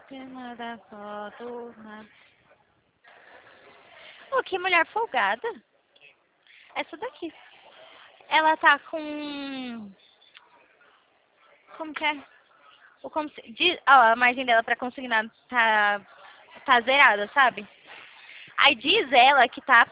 Nada foto, nada. Oh, que mulher folgada. Essa daqui. Ela tá com... Como que é? A margem dela pra consignar tá zerada, sabe? Aí diz ela que tá